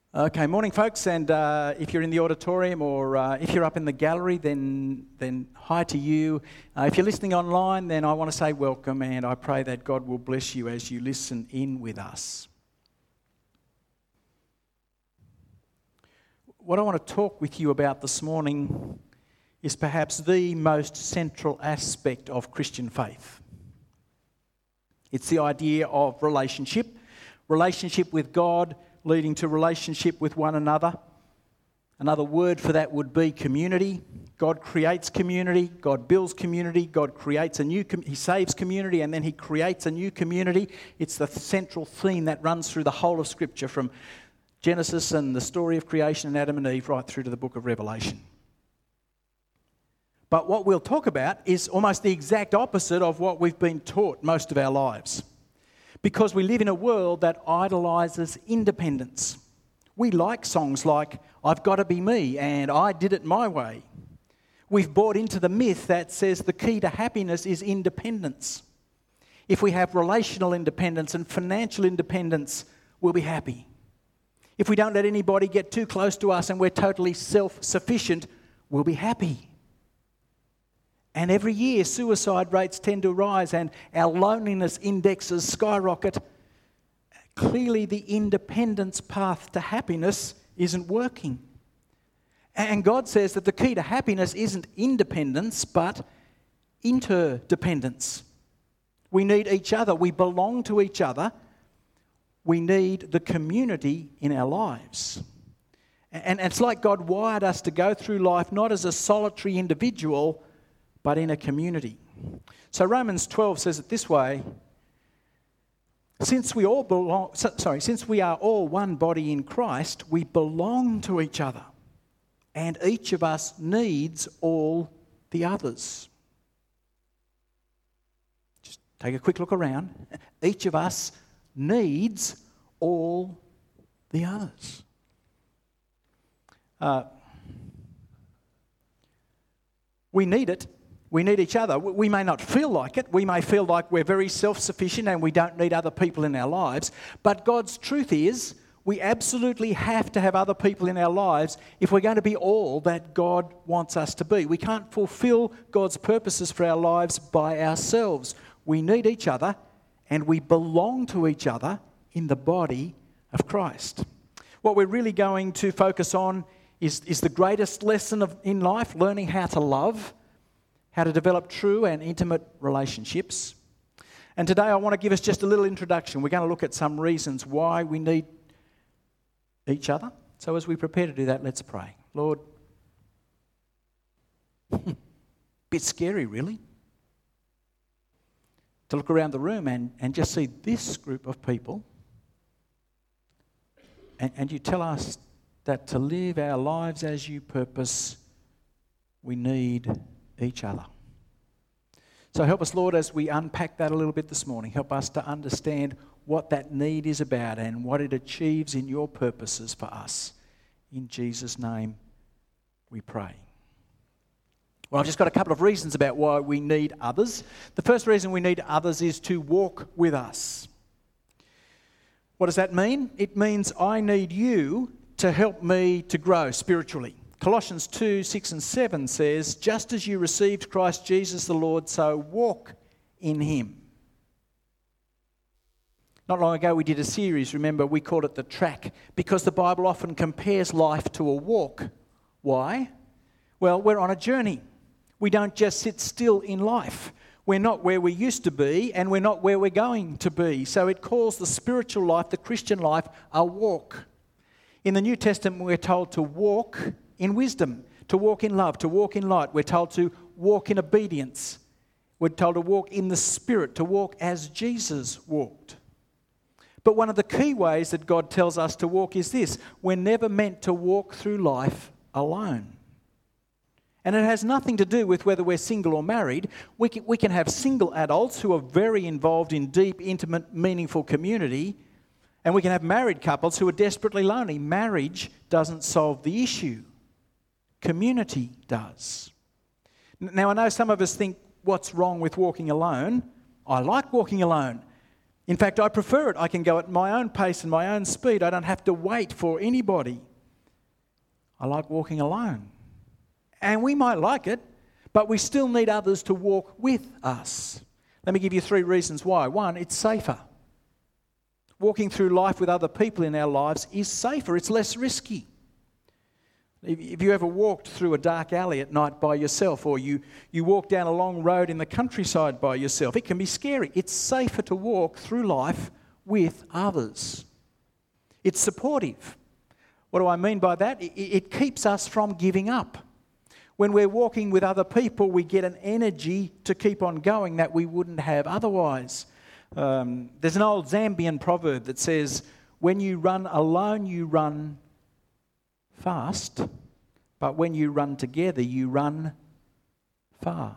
Okay, morning folks, and if you're in the auditorium or if you're up in the gallery, then hi to you. If you're listening online, then I want to say welcome, and I pray that God will bless you as you listen in with us. What I want to talk with you about this morning is perhaps the most central aspect of Christian faith. It's the idea of relationship with God, leading to relationship with one another. Another word for that would be community. God creates community, God builds community, God creates He saves community, and then He creates a new community. It's the central theme that runs through the whole of Scripture, from Genesis and the story of creation and Adam and Eve right through to the book of Revelation. But what we'll talk about is almost the exact opposite of what we've been taught most of our lives. Because we live in a world that idolises independence. We like songs like, "I've got to be me" and "I did it my way." We've bought into the myth that says the key to happiness is independence. If we have relational independence and financial independence, we'll be happy. If we don't let anybody get too close to us and we're totally self-sufficient, we'll be happy. And every year, suicide rates tend to rise and our loneliness indexes skyrocket. Clearly, the independence path to happiness isn't working. And God says that the key to happiness isn't independence, but interdependence. We need each other. We belong to each other. We need the community in our lives. And it's like God wired us to go through life not as a solitary individual, but in a community. So Romans 12 says it this way: since we are all one body in Christ, we belong to each other, and each of us needs all the others. Just take a quick look around. Each of us needs all the others. We need it. We need each other. We may not feel like it. We may feel like we're very self-sufficient and we don't need other people in our lives. But God's truth is, we absolutely have to have other people in our lives if we're going to be all that God wants us to be. We can't fulfill God's purposes for our lives by ourselves. We need each other, and we belong to each other in the body of Christ. What we're really going to focus on is the greatest lesson in life: learning how to love, how to develop true and intimate relationships. And today I want to give us just a little introduction. We're going to look at some reasons why we need each other. So as we prepare to do that, let's pray. Lord, bit scary really, to look around the room and just see this group of people, and you tell us that to live our lives as you purpose, we need each other. So help us, Lord, as we unpack that a little bit this morning. Help us to understand what that need is about and what it achieves in your purposes for us. In Jesus' name we pray. Well, I've just got a couple of reasons about why we need others. The first reason we need others is to walk with us. What does that mean? It means I need you to help me to grow spiritually. Colossians 2, 6 and 7 says, "Just as you received Christ Jesus the Lord, so walk in him." Not long ago we did a series, remember, we called it The Track, because the Bible often compares life to a walk. Why? Well, we're on a journey. We don't just sit still in life. We're not where we used to be, and we're not where we're going to be. So it calls the spiritual life, the Christian life, a walk. In the New Testament we're told to walk in wisdom, to walk in love, to walk in light. We're told to walk in obedience. We're told to walk in the Spirit, to walk as Jesus walked. But one of the key ways that God tells us to walk is this: we're never meant to walk through life alone. And it has nothing to do with whether we're single or married. We can have single adults who are very involved in deep, intimate, meaningful community, and we can have married couples who are desperately lonely. Marriage doesn't solve the issue. Community does. Now, I know some of us think, what's wrong with walking alone? I like walking alone. In fact, I prefer it. I can go at my own pace and my own speed. I don't have to wait for anybody. I like walking alone. And we might like it, but we still need others to walk with us. Let me give you 3 reasons why. 1, it's safer. Walking through life with other people in our lives is safer. It's less risky. If you ever walked through a dark alley at night by yourself, or you walk down a long road in the countryside by yourself, it can be scary. It's safer to walk through life with others. It's supportive. What do I mean by that? It keeps us from giving up. When we're walking with other people, we get an energy to keep on going that we wouldn't have otherwise. There's an old Zambian proverb that says, when you run alone, you run fast, but when you run together, you run far.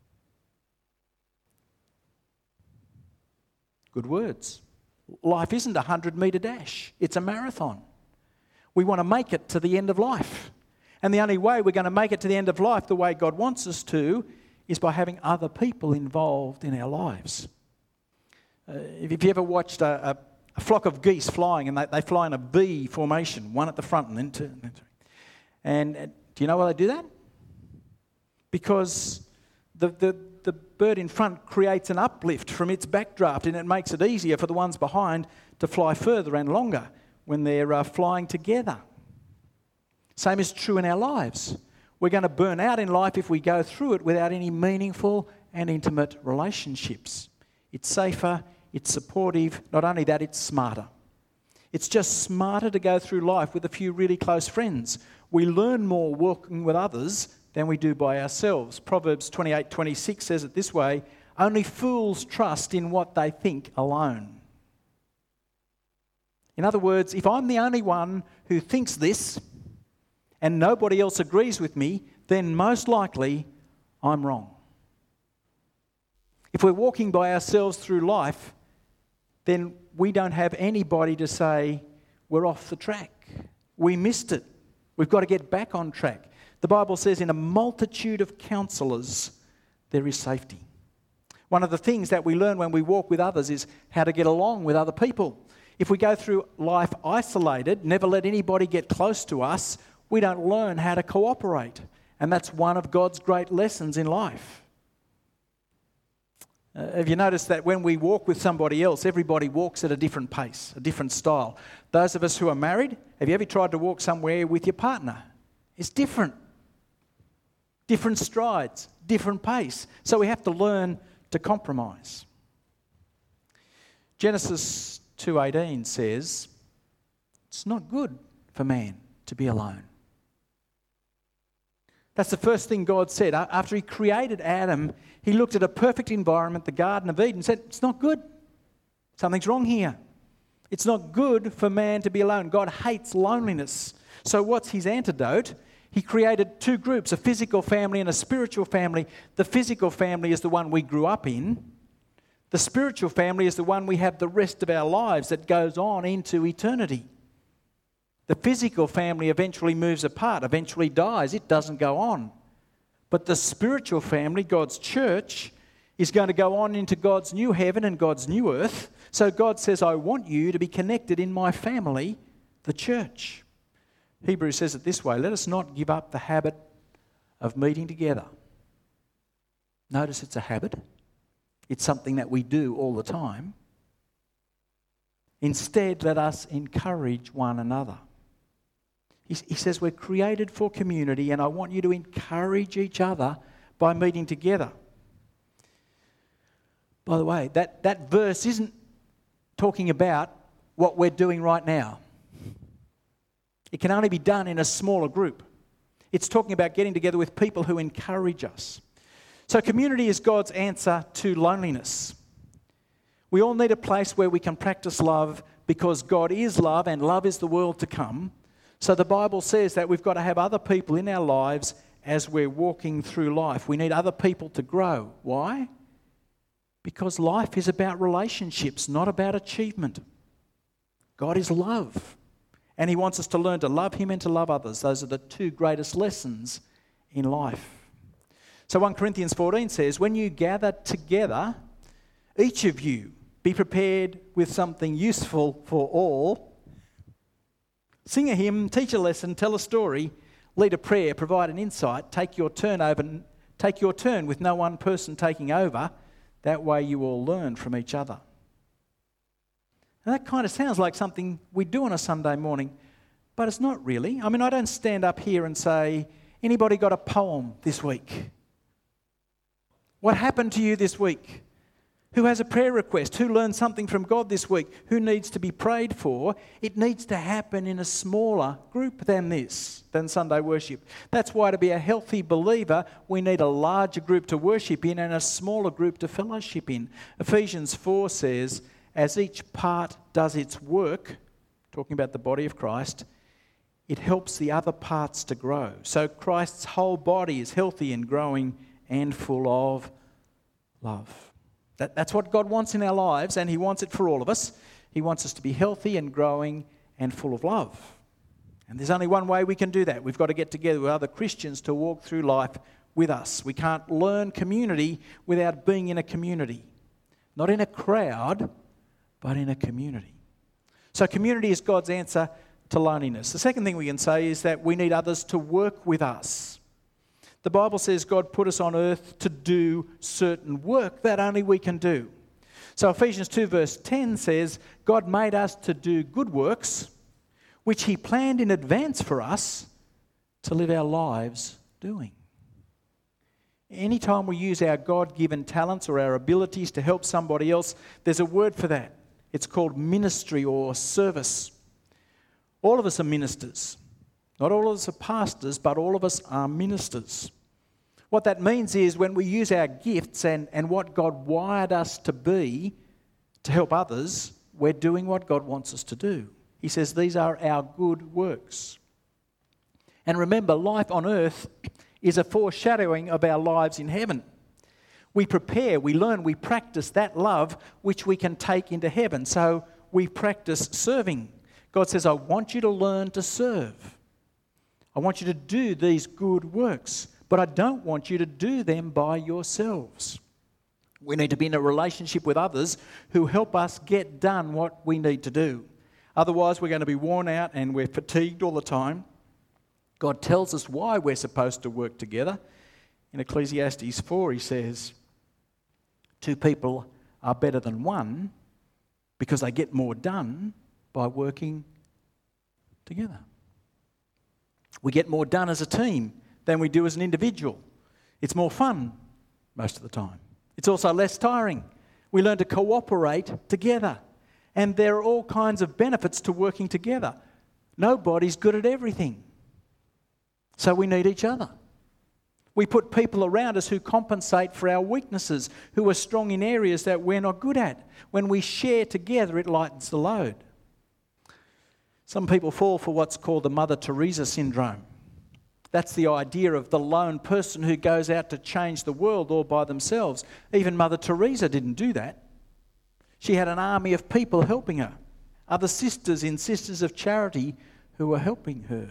Good words. Life isn't a 100-metre dash. It's a marathon. We want to make it to the end of life. And the only way we're going to make it to the end of life the way God wants us to is by having other people involved in our lives. If you ever watched a flock of geese flying, and they fly in a V formation, one at the front and then two. And do you know why they do that? Because the bird in front creates an uplift from its backdraft, and it makes it easier for the ones behind to fly further and longer when they're flying together. Same is true in our lives. We're going to burn out in life if we go through it without any meaningful and intimate relationships. It's safer, it's supportive, not only that, it's smarter. It's just smarter to go through life with a few really close friends. We learn more working with others than we do by ourselves. Proverbs 28:26 says it this way, only fools trust in what they think alone. In other words, if I'm the only one who thinks this and nobody else agrees with me, then most likely I'm wrong. If we're walking by ourselves through life, then we don't have anybody to say, we're off the track. We missed it. We've got to get back on track. The Bible says in a multitude of counselors, there is safety. One of the things that we learn when we walk with others is how to get along with other people. If we go through life isolated, never let anybody get close to us, we don't learn how to cooperate. And that's one of God's great lessons in life. Have you noticed that when we walk with somebody else, everybody walks at a different pace, a different style? Those of us who are married, have you ever tried to walk somewhere with your partner? It's different. Different strides, different pace. So we have to learn to compromise. Genesis 2:18 says, it's not good for man to be alone. That's the first thing God said. After he created Adam, he looked at a perfect environment, the Garden of Eden, and said, it's not good. Something's wrong here. It's not good for man to be alone. God hates loneliness. So what's his antidote? He created 2 groups, a physical family and a spiritual family. The physical family is the one we grew up in. The spiritual family is the one we have the rest of our lives that goes on into eternity. The physical family eventually moves apart, eventually dies. It doesn't go on. But the spiritual family, God's church, is going to go on into God's new heaven and God's new earth. So God says, I want you to be connected in my family, the church. Hebrews says it this way, let us not give up the habit of meeting together. Notice it's a habit. It's something that we do all the time. Instead, let us encourage one another. He says we're created for community, and I want you to encourage each other by meeting together. By the way, that verse isn't talking about what we're doing right now. It can only be done in a smaller group. It's talking about getting together with people who encourage us. So community is God's answer to loneliness. We all need a place where we can practice love because God is love and love is the world to come. So the Bible says that we've got to have other people in our lives as we're walking through life. We need other people to grow. Why? Because life is about relationships, not about achievement. God is love. And he wants us to learn to love him and to love others. Those are the 2 greatest lessons in life. So 1 Corinthians 14 says, when you gather together, each of you Be prepared with something useful for all. Sing a hymn, teach a lesson, tell a story, lead a prayer, provide an insight, take your turn with no one person taking over. That way you all learn from each other. And that kind of sounds like something we do on a Sunday morning, but it's not really. I mean, I don't stand up here and say, anybody got a poem this week? What happened to you this week? Who has a prayer request? Who learned something from God this week? Who needs to be prayed for? It needs to happen in a smaller group than Sunday worship. That's why to be a healthy believer, we need a larger group to worship in and a smaller group to fellowship in. Ephesians 4 says, as each part does its work, talking about the body of Christ, it helps the other parts to grow. So Christ's whole body is healthy and growing and full of love. That's what God wants in our lives, and He wants it for all of us. He wants us to be healthy and growing and full of love. And there's only one way we can do that. We've got to get together with other Christians to walk through life with us. We can't learn community without being in a community. Not in a crowd, but in a community. So community is God's answer to loneliness. The second thing we can say is that we need others to work with us. The Bible says God put us on earth to do certain work that only we can do. So Ephesians 2 verse 10 says, God made us to do good works, which He planned in advance for us to live our lives doing. Anytime we use our God-given talents or our abilities to help somebody else, there's a word for that. It's called ministry or service. All of us are ministers. Not all of us are pastors, but all of us are ministers. What that means is when we use our gifts and what God wired us to be to help others, we're doing what God wants us to do. He says these are our good works. And remember, life on earth is a foreshadowing of our lives in heaven. We prepare, we learn, we practice that love which we can take into heaven. So we practice serving. God says, I want you to learn to serve. I want you to do these good works, but I don't want you to do them by yourselves. We need to be in a relationship with others who help us get done what we need to do. Otherwise, we're going to be worn out and we're fatigued all the time. God tells us why we're supposed to work together. In Ecclesiastes 4, He says, 2 people are better than one because they get more done by working together. We get more done as a team than we do as an individual. It's more fun most of the time. It's also less tiring. We learn to cooperate together. And there are all kinds of benefits to working together. Nobody's good at everything. So we need each other. We put people around us who compensate for our weaknesses, who are strong in areas that we're not good at. When we share together, it lightens the load. Some people fall for what's called the Mother Teresa syndrome. That's the idea of the lone person who goes out to change the world all by themselves. Even Mother Teresa didn't do that. She had an army of people helping her, other sisters in Sisters of Charity who were helping her.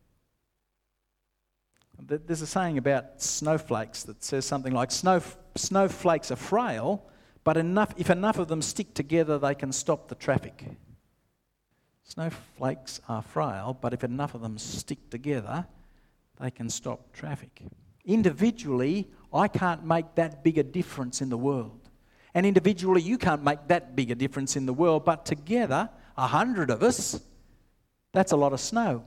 There's a saying about snowflakes that says something like, snowflakes are frail, but if enough of them stick together, they can stop the traffic. Snowflakes are frail, but if enough of them stick together, they can stop traffic. Individually, I can't make that big a difference in the world. And individually, you can't make that big a difference in the world, but together, 100 of us, that's a lot of snow.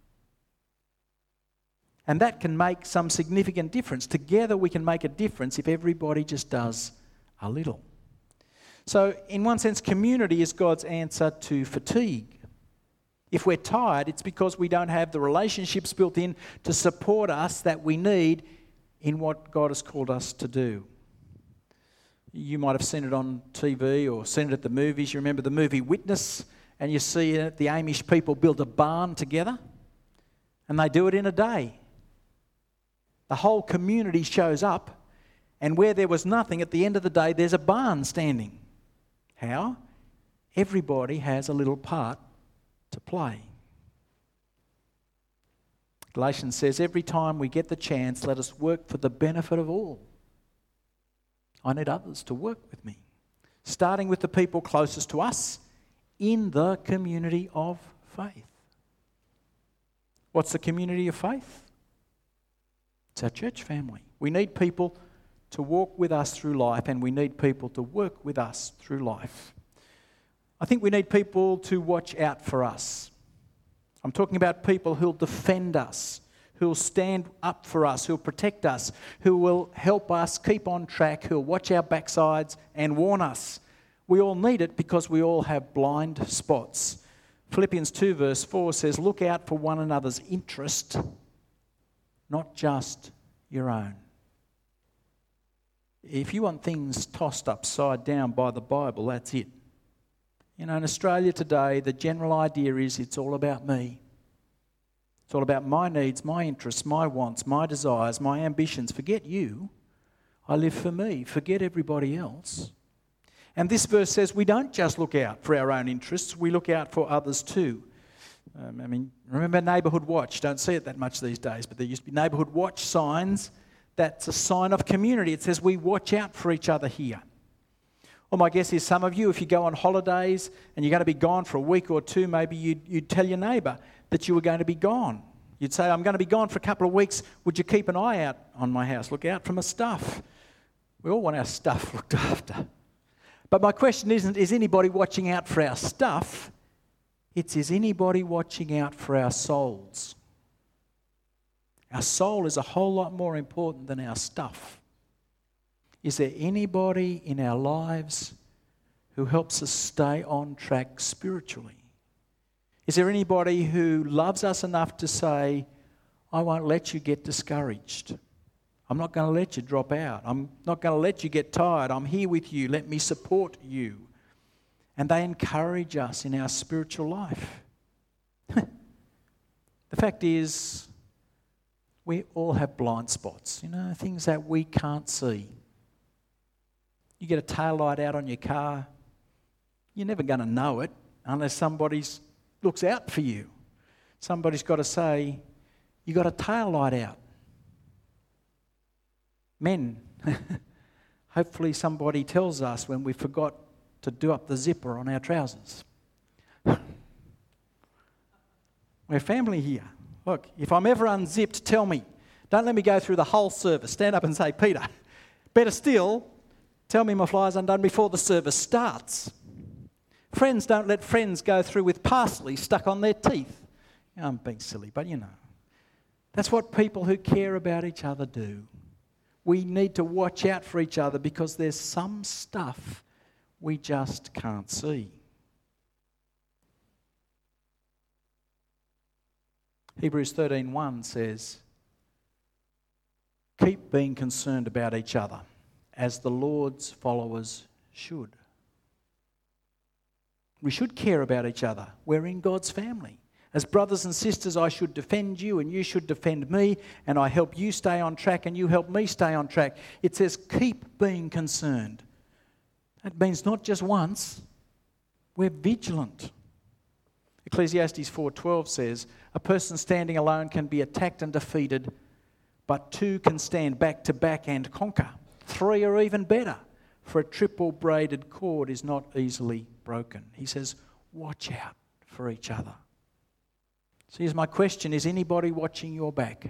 And that can make some significant difference. Together, we can make a difference if everybody just does a little. So, in one sense, community is God's answer to fatigue. If we're tired, it's because we don't have the relationships built in to support us that we need in what God has called us to do. You might have seen it on TV or seen it at the movies. You remember the movie Witness, and you see it, the Amish people build a barn together, and they do it in a day. The whole community shows up, and where there was nothing, at the end of the day, there's a barn standing. How? Everybody has a little part to play. Galatians says, every time we get the chance, let us work for the benefit of all. I need others to work with me. starting with the people closest to us in the community of faith. What's the community of faith? It's our church family. We need people to walk with us through life, and we need people to work with us through life. I think we need people to watch out for us. I'm talking about people who'll defend us, who'll stand up for us, who'll protect us, who will help us keep on track, who'll watch our backsides and warn us. We all need it because we all have blind spots. Philippians 2 verse 4 says, look out for one another's interest, not just your own. If you want things tossed upside down by the Bible, that's it. You know, in Australia today, the general idea is it's all about me. It's all about my needs, my interests, my wants, my desires, my ambitions. Forget you. I live for me. Forget everybody else. And this verse says we don't just look out for our own interests, we look out for others too. Remember Neighbourhood Watch? Don't see it that much these days, but there used to be Neighbourhood Watch signs. That's a sign of community. It says we watch out for each other here. Well, my guess is some of you, if you go on holidays and you're going to be gone for a week or two, maybe you'd tell your neighbour that you were going to be gone. You'd say, I'm going to be gone for a couple of weeks. Would you keep an eye out on my house? Look out for my stuff. We all want our stuff looked after. But my question isn't, is anybody watching out for our stuff? It's, is anybody watching out for our souls? Our soul is a whole lot more important than our stuff. Is there anybody in our lives who helps us stay on track spiritually? Is there anybody who loves us enough to say, I won't let you get discouraged. I'm not going to let you drop out. I'm not going to let you get tired. I'm here with you. Let me support you. And they encourage us in our spiritual life. The fact is, we all have blind spots, things that we can't see. You get a tail light out on your car, you're never going to know it unless somebody looks out for you. Somebody's got to say, you got a tail light out. Men, hopefully somebody tells us when we forgot to do up the zipper on our trousers. We're family here. Look, if I'm ever unzipped, tell me. Don't let me go through the whole service. Stand up and say, Peter. Better still, tell me my fly's undone before the service starts. Friends don't let friends go through with parsley stuck on their teeth. I'm being silly, but that's what people who care about each other do. We need to watch out for each other because there's some stuff we just can't see. Hebrews 13:1 says, keep being concerned about each other as the Lord's followers should. We should care about each other. We're in God's family. As brothers and sisters, I should defend you and you should defend me, and I help you stay on track and you help me stay on track. It says keep being concerned. That means not just once, we're vigilant. Ecclesiastes 4:12 says, a person standing alone can be attacked and defeated, but two can stand back to back and conquer. Three are even better, for a triple braided cord is not easily broken. He says, watch out for each other. So here's my question, is anybody watching your back?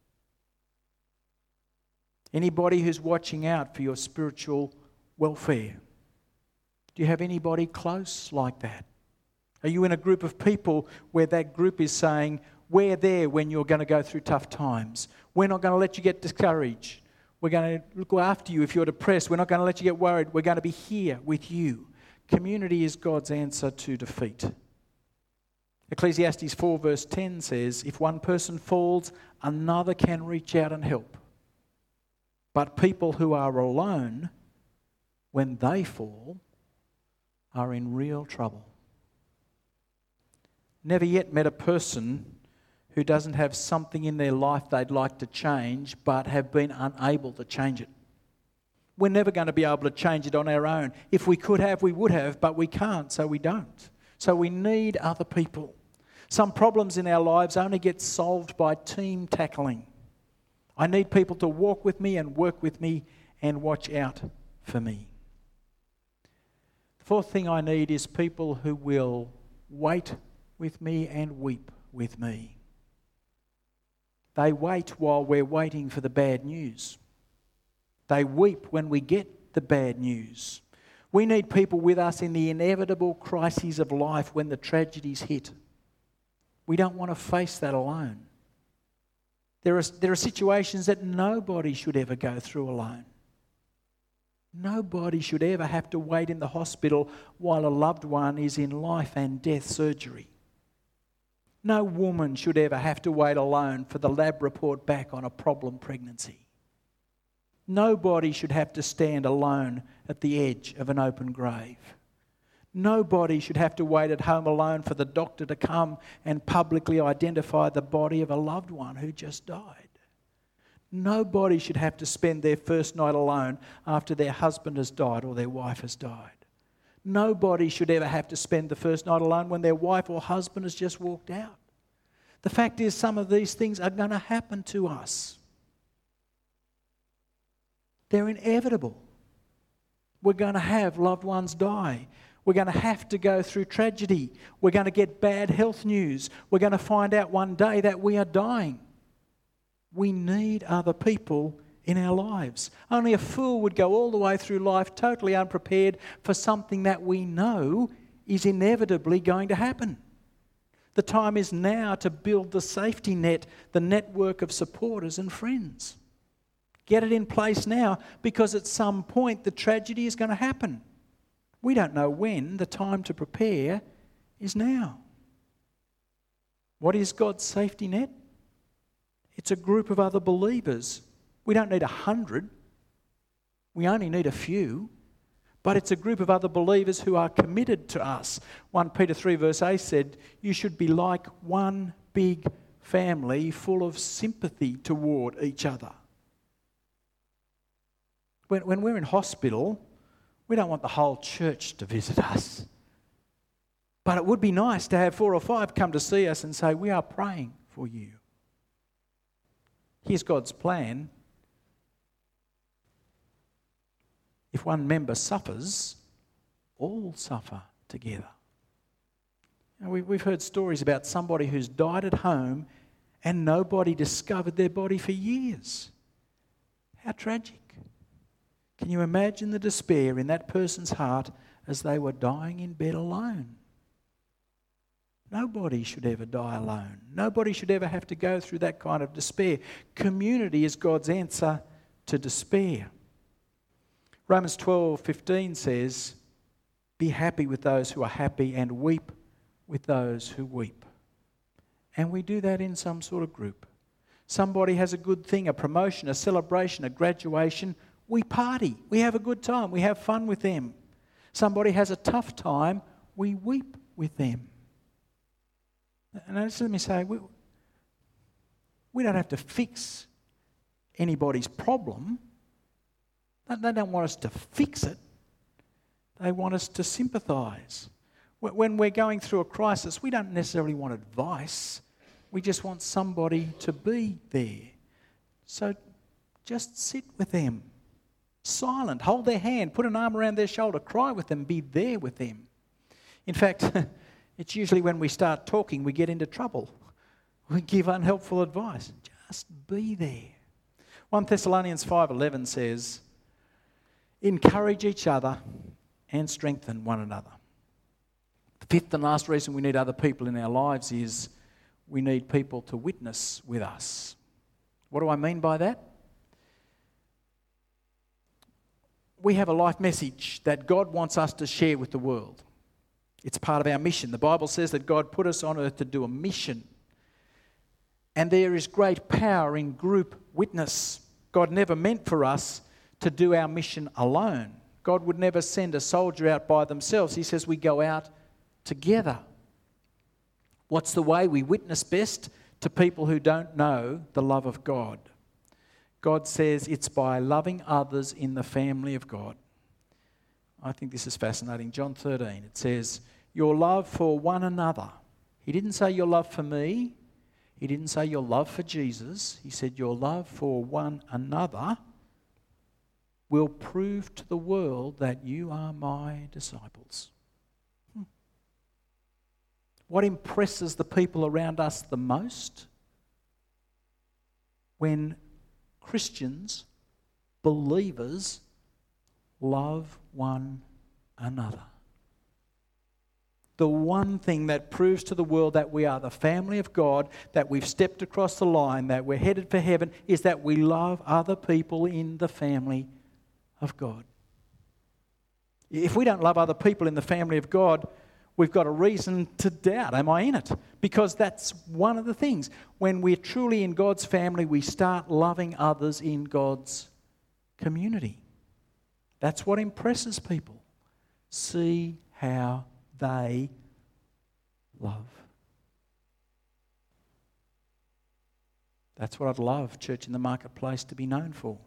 Anybody who's watching out for your spiritual welfare? Do you have anybody close like that? Are you in a group of people where that group is saying, we're there when you're going to go through tough times. We're not going to let you get discouraged. We're going to look after you if you're depressed. We're not going to let you get worried. We're going to be here with you. Community is God's answer to defeat. Ecclesiastes 4 verse 10 says, if one person falls, another can reach out and help. But people who are alone, when they fall, are in real trouble. Never yet met a person who doesn't have something in their life they'd like to change, but have been unable to change it. We're never going to be able to change it on our own. If we could have, we would have, but we can't, so we don't. So we need other people. Some problems in our lives only get solved by team tackling. I need people to walk with me and work with me and watch out for me. Fourth thing I need is people who will wait with me and weep with me. They wait while we're waiting for the bad news. They weep when we get the bad news. We need people with us in the inevitable crises of life when the tragedies hit. We don't want to face that alone. There are situations that nobody should ever go through alone. Nobody should ever have to wait in the hospital while a loved one is in life and death surgery. No woman should ever have to wait alone for the lab report back on a problem pregnancy. Nobody should have to stand alone at the edge of an open grave. Nobody should have to wait at home alone for the doctor to come and publicly identify the body of a loved one who just died. Nobody should have to spend their first night alone after their husband has died or their wife has died. Nobody should ever have to spend the first night alone when their wife or husband has just walked out. The fact is, some of these things are going to happen to us. They're inevitable. We're going to have loved ones die. We're going to have to go through tragedy. We're going to get bad health news. We're going to find out one day that we are dying. We need other people in our lives. Only a fool would go all the way through life totally unprepared for something that we know is inevitably going to happen. The time is now to build the safety net, the network of supporters and friends. Get it in place now, because at some point the tragedy is going to happen. We don't know when. The time to prepare is now. What is God's safety net? It's a group of other believers. We don't need 100. We only need a few. But it's a group of other believers who are committed to us. 1 Peter 3 verse 8 said, you should be like one big family full of sympathy toward each other. When we're in hospital, we don't want the whole church to visit us. But it would be nice to have 4 or 5 come to see us and say, we are praying for you. Here's God's plan. If one member suffers, all suffer together. You know, we've heard stories about somebody who's died at home and nobody discovered their body for years. How tragic. Can you imagine the despair in that person's heart as they were dying in bed alone? Nobody should ever die alone. Nobody should ever have to go through that kind of despair. Community is God's answer to despair. Romans 12:15 says, be happy with those who are happy and weep with those who weep. And we do that in some sort of group. Somebody has a good thing, a promotion, a celebration, a graduation. We party. We have a good time. We have fun with them. Somebody has a tough time. We weep with them. And just let me say, we don't have to fix anybody's problem. They don't want us to fix it. They want us to sympathise. When we're going through a crisis, we don't necessarily want advice. We just want somebody to be there. So just sit with them. Silent, hold their hand, put an arm around their shoulder, cry with them, be there with them. In fact, it's usually when we start talking we get into trouble. We give unhelpful advice. Just be there. 1 Thessalonians 5:11 says, encourage each other and strengthen one another. The fifth and last reason we need other people in our lives is we need people to witness with us. What do I mean by that? We have a life message that God wants us to share with the world. It's part of our mission. The Bible says that God put us on earth to do a mission. And there is great power in group witness. God never meant for us to do our mission alone. God would never send a soldier out by themselves. He says we go out together. What's the way we witness best to people who don't know the love of God? God says it's by loving others in the family of God. I think this is fascinating. John 13, it says, your love for one another. He didn't say your love for me. He didn't say your love for Jesus. He said your love for one another will prove to the world that you are my disciples. What impresses the people around us the most? When Christians, believers, love one another. The one thing that proves to the world that we are the family of God, that we've stepped across the line, that we're headed for heaven, is that we love other people in the family of God. If we don't love other people in the family of God, we've got a reason to doubt, am I in it? Because that's one of the things. When we're truly in God's family, we start loving others in God's community. That's what impresses people. See how they love. That's what I'd love Church in the Marketplace to be known for.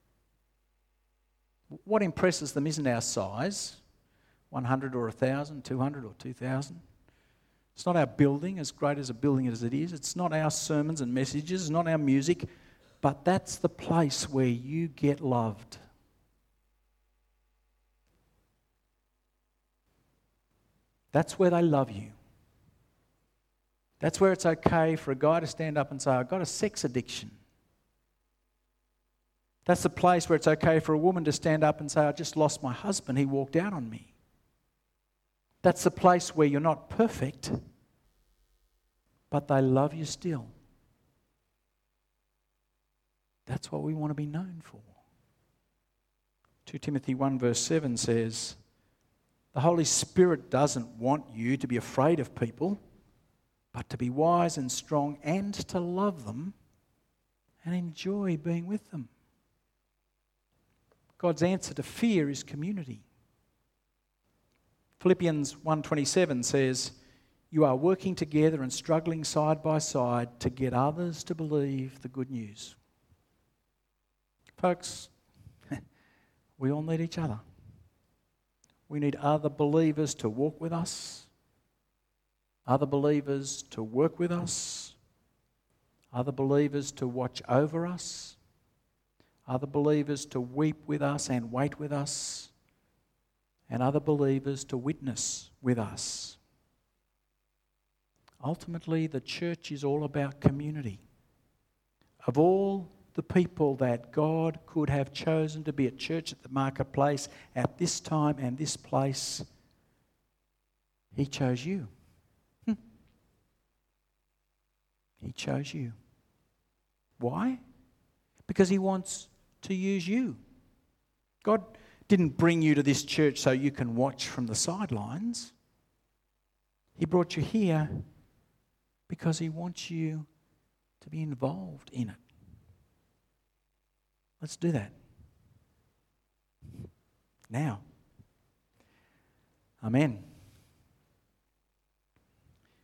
What impresses them isn't our size, 100 or 1,000, 200 or 2,000. It's not our building, as great as a building as it is. It's not our sermons and messages. It's not our music. But that's the place where you get loved. That's where they love you. That's where it's okay for a guy to stand up and say, I've got a sex addiction. That's the place where it's okay for a woman to stand up and say, I just lost my husband, he walked out on me. That's the place where you're not perfect, but they love you still. That's what we want to be known for. 2 Timothy 1 verse 7 says, the Holy Spirit doesn't want you to be afraid of people, but to be wise and strong and to love them and enjoy being with them. God's answer to fear is community. Philippians 1:27 says, you are working together and struggling side by side to get others to believe the good news. Folks, we all need each other. We need other believers to walk with us, other believers to work with us, other believers to watch over us, other believers to weep with us and wait with us, and other believers to witness with us. Ultimately, the church is all about community. Of all the people that God could have chosen to be at church at the marketplace at this time and this place, He chose you. He chose you. Why? Because He wants to use you. God didn't bring you to this church so you can watch from the sidelines. He brought you here because He wants you to be involved in it. Let's do that. Now. Amen.